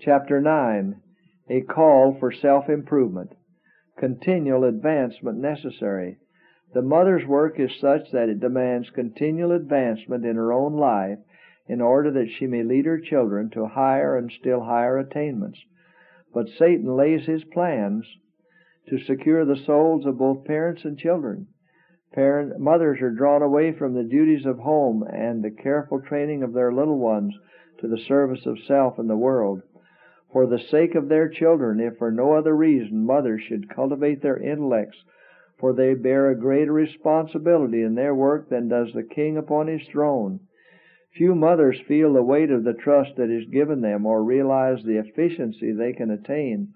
Chapter 9. A Call for Self-Improvement. Continual advancement necessary. The mother's work is such that it demands continual advancement in her own life in order that she may lead her children to higher and still higher attainments. But Satan lays his plans to secure the souls of both parents and children. Mothers are drawn away from the duties of home and the careful training of their little ones to the service of self and the world. For the sake of their children, if for no other reason, mothers should cultivate their intellects, for they bear a greater responsibility in their work than does the king upon his throne. Few mothers feel the weight of the trust that is given them, or realize the efficiency they can attain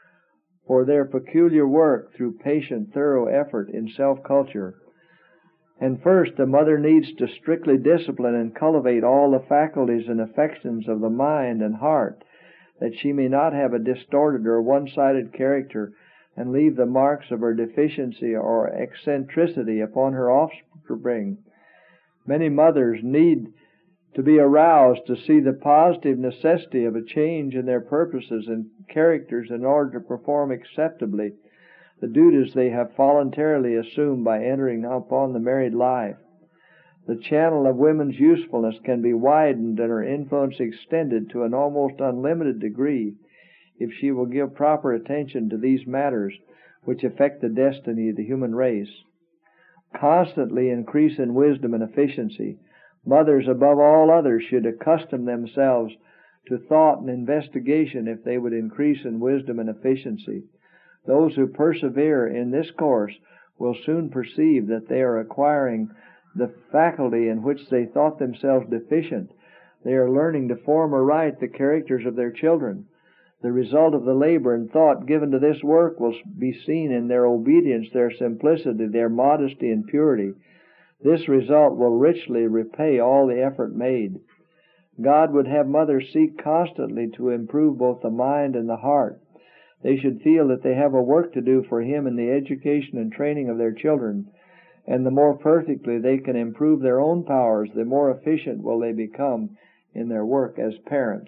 for their peculiar work through patient, thorough effort in self-culture. And first, the mother needs to strictly discipline and cultivate all the faculties and affections of the mind and heart, that she may not have a distorted or one-sided character and leave the marks of her deficiency or eccentricity upon her offspring. Many mothers need to be aroused to see the positive necessity of a change in their purposes and characters in order to perform acceptably the duties they have voluntarily assumed by entering upon the married life. The channel of women's usefulness can be widened and her influence extended to an almost unlimited degree if she will give proper attention to these matters which affect the destiny of the human race. Constantly increase in wisdom and efficiency. Mothers, above all others, should accustom themselves to thought and investigation if they would increase in wisdom and efficiency. Those who persevere in this course will soon perceive that they are acquiring the faculty in which they thought themselves deficient. They are learning to form aright the characters of their children. The result of the labor and thought given to this work will be seen in their obedience, their simplicity, their modesty and purity. This result will richly repay all the effort made. God would have mothers seek constantly to improve both the mind and the heart. They should feel that they have a work to do for Him in the education and training of their children, and the more perfectly they can improve their own powers, the more efficient will they become in their work as parents.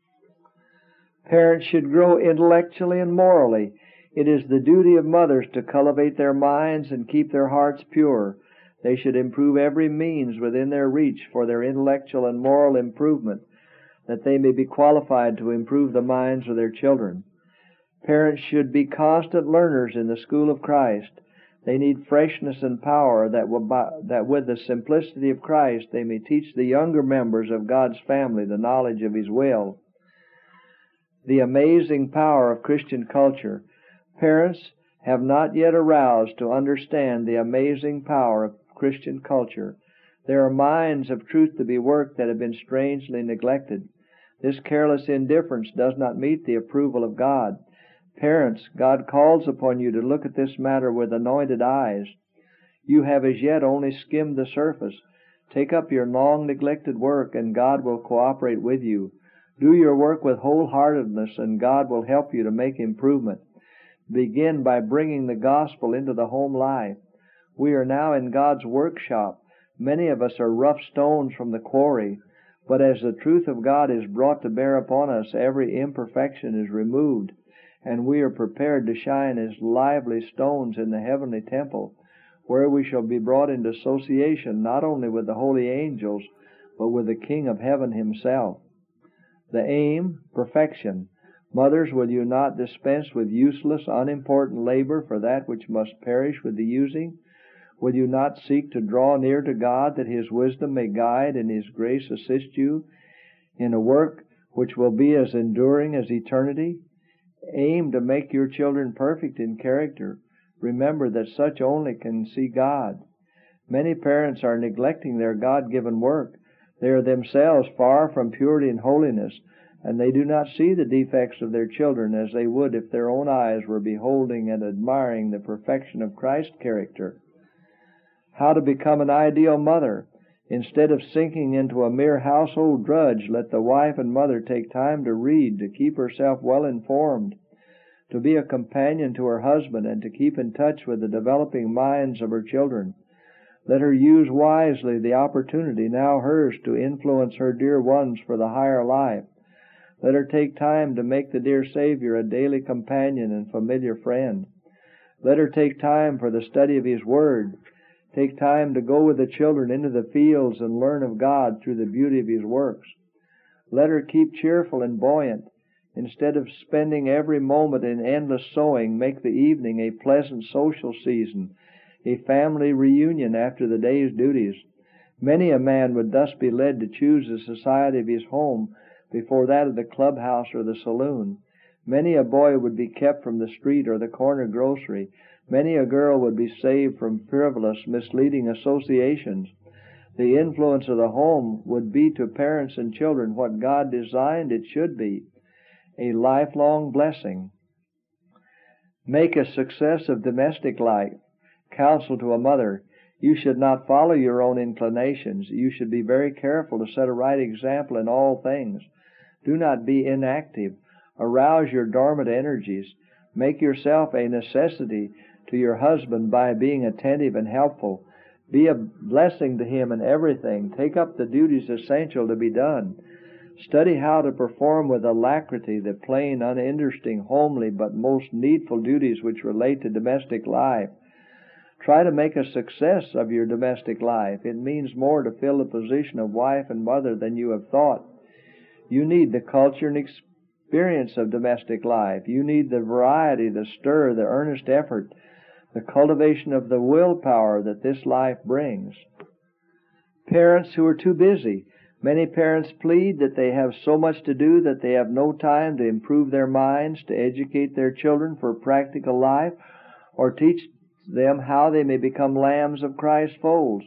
Parents should grow intellectually and morally. It is the duty of mothers to cultivate their minds and keep their hearts pure. They should improve every means within their reach for their intellectual and moral improvement, that they may be qualified to improve the minds of their children. Parents should be constant learners in the school of Christ. They need freshness and power that with the simplicity of Christ they may teach the younger members of God's family the knowledge of His will. The amazing power of Christian culture. Parents have not yet aroused to understand the amazing power of Christian culture. There are mines of truth to be worked that have been strangely neglected. This careless indifference does not meet the approval of God. Parents, God calls upon you to look at this matter with anointed eyes. You have as yet only skimmed the surface. Take up your long neglected work and God will cooperate with you. Do your work with wholeheartedness and God will help you to make improvement. Begin by bringing the gospel into the home life. We are now in God's workshop. Many of us are rough stones from the quarry, but as the truth of God is brought to bear upon us, every imperfection is removed, and we are prepared to shine as lively stones in the heavenly temple, where we shall be brought into association not only with the holy angels, but with the King of heaven Himself. The aim, perfection. Mothers, will you not dispense with useless, unimportant labor for that which must perish with the using? Will you not seek to draw near to God that His wisdom may guide and His grace assist you in a work which will be as enduring as eternity? Aim to make your children perfect in character. Remember that such only can see God. Many parents are neglecting their God-given work. They are themselves far from purity and holiness, and they do not see the defects of their children as they would if their own eyes were beholding and admiring the perfection of Christ's character. How to become an ideal mother. Instead of sinking into a mere household drudge, let the wife and mother take time to read, to keep herself well informed, to be a companion to her husband, and to keep in touch with the developing minds of her children. Let her use wisely the opportunity now hers to influence her dear ones for the higher life. Let her take time to make the dear Savior a daily companion and familiar friend. Let her take time for the study of His Word. Take time to go with the children into the fields and learn of God through the beauty of His works. Let her keep cheerful and buoyant. Instead of spending every moment in endless sewing, make the evening a pleasant social season, a family reunion after the day's duties. Many a man would thus be led to choose the society of his home before that of the clubhouse or the saloon. Many a boy would be kept from the street or the corner grocery. Many a girl would be saved from frivolous, misleading associations. The influence of the home would be to parents and children what God designed it should be, a lifelong blessing. Make a success of domestic life. Counsel to a mother: you should not follow your own inclinations. You should be very careful to set a right example in all things. Do not be inactive. Arouse your dormant energies. Make yourself a necessity to your husband by being attentive and helpful. Be a blessing to him in everything. Take up the duties essential to be done. Study how to perform with alacrity the plain, uninteresting, homely, but most needful duties which relate to domestic life. Try to make a success of your domestic life. It means more to fill the position of wife and mother than you have thought. You need the culture and experience of domestic life. You need the variety, the stir, the earnest effort, the cultivation of the willpower that this life brings. Parents who are too busy. Many parents plead that they have so much to do that they have no time to improve their minds, to educate their children for practical life, or teach them how they may become lambs of Christ's folds.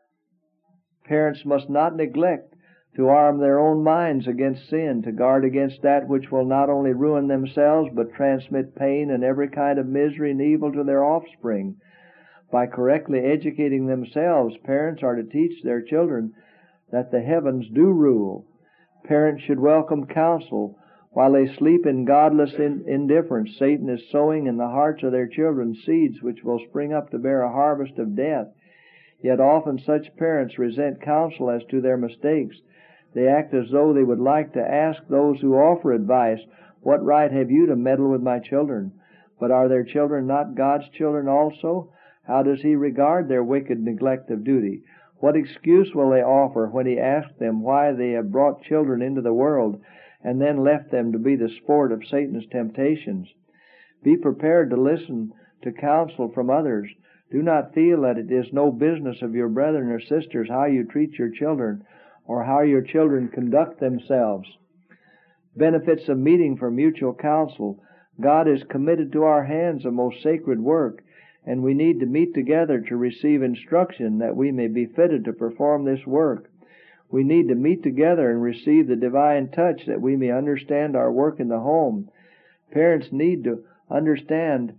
Parents must not neglect to arm their own minds against sin, to guard against that which will not only ruin themselves, but transmit pain and every kind of misery and evil to their offspring. By correctly educating themselves, parents are to teach their children that the heavens do rule. Parents should welcome counsel. While they sleep in godless indifference, Satan is sowing in the hearts of their children seeds which will spring up to bear a harvest of death. Yet often such parents resent counsel as to their mistakes. They act as though they would like to ask those who offer advice, "What right have you to meddle with my children?" But are their children not God's children also? How does He regard their wicked neglect of duty? What excuse will they offer when He asks them why they have brought children into the world and then left them to be the sport of Satan's temptations? Be prepared to listen to counsel from others. Do not feel that it is no business of your brethren or sisters how you treat your children or how your children conduct themselves. Benefits of meeting for mutual counsel. God has committed to our hands a most sacred work, and we need to meet together to receive instruction that we may be fitted to perform this work. We need to meet together and receive the divine touch that we may understand our work in the home. Parents need to understand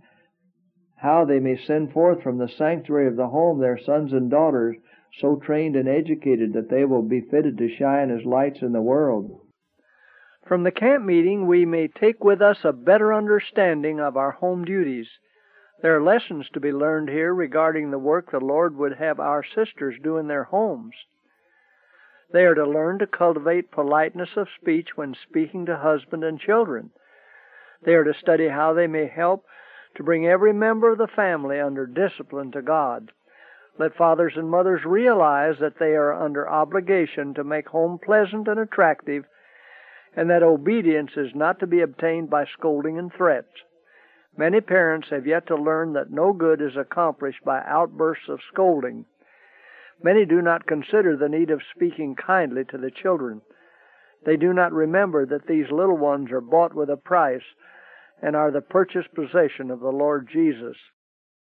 how they may send forth from the sanctuary of the home their sons and daughters so trained and educated that they will be fitted to shine as lights in the world. From the camp meeting we may take with us a better understanding of our home duties. There are lessons to be learned here regarding the work the Lord would have our sisters do in their homes. They are to learn to cultivate politeness of speech when speaking to husband and children. They are to study how they may help to bring every member of the family under discipline to God. Let fathers and mothers realize that they are under obligation to make home pleasant and attractive, and that obedience is not to be obtained by scolding and threats. Many parents have yet to learn that no good is accomplished by outbursts of scolding. Many do not consider the need of speaking kindly to the children. They do not remember that these little ones are bought with a price and are the purchased possession of the Lord Jesus.